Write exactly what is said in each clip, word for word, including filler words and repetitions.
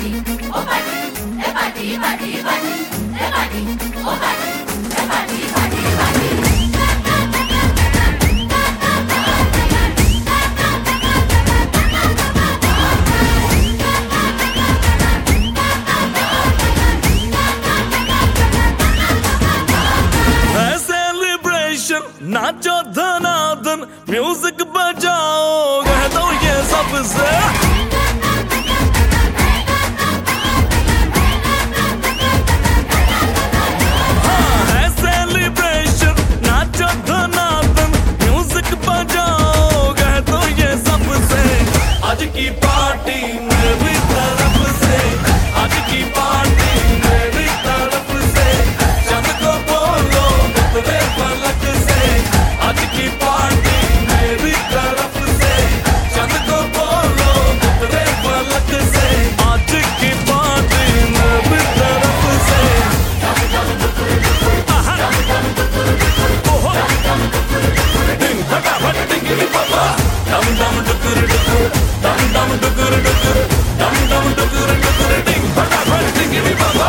party, oh party, e party, party, party, e party, oh party, e party, party, party. नाचो धनाधन music बजाओ कह दो ये सबसे हाँ है सेलिब्रेशन नाचो धनाधन म्यूजिक बजाओ कह दो ये सबसे आज की पार्टी मेरी तरफ से आज की पार्टी मेरी तरफ से चंद को बोलो तेरे पलक से आज की पार्टी मेरी तरफ से चंद को बोलो तेरे पलक से आज की पार्टी मेरी तरफ से डिंग फटाफट डिंगी पापा डम डम डुकुर डुकुर डम डम डुकुर डुकुर डम डम डुकुर डुकुर डिंग फटाफट डिंगी पापा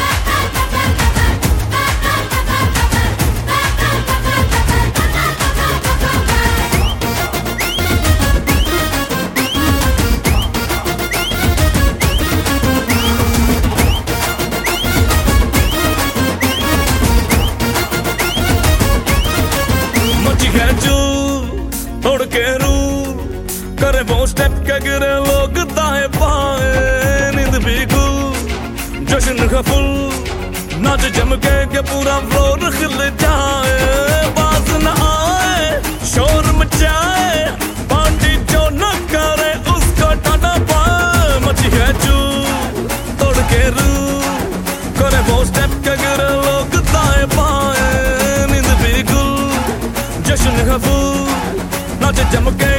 तोड़ के रू करे वो स्टेप के गिरे लोग दाएं बाएं नींद भी गुल जश्न का फुल नाच जम के के पूरा फ्लोर खिल जाए बाज न आए शोर मचाए पार्टी जो न करे उसको टाटा पाए मची है चू तोड़ के रू करे वो स्टेप के गिरे लोग दाएं बाएं नींद भी गुल जश्न का फुल नाच जम के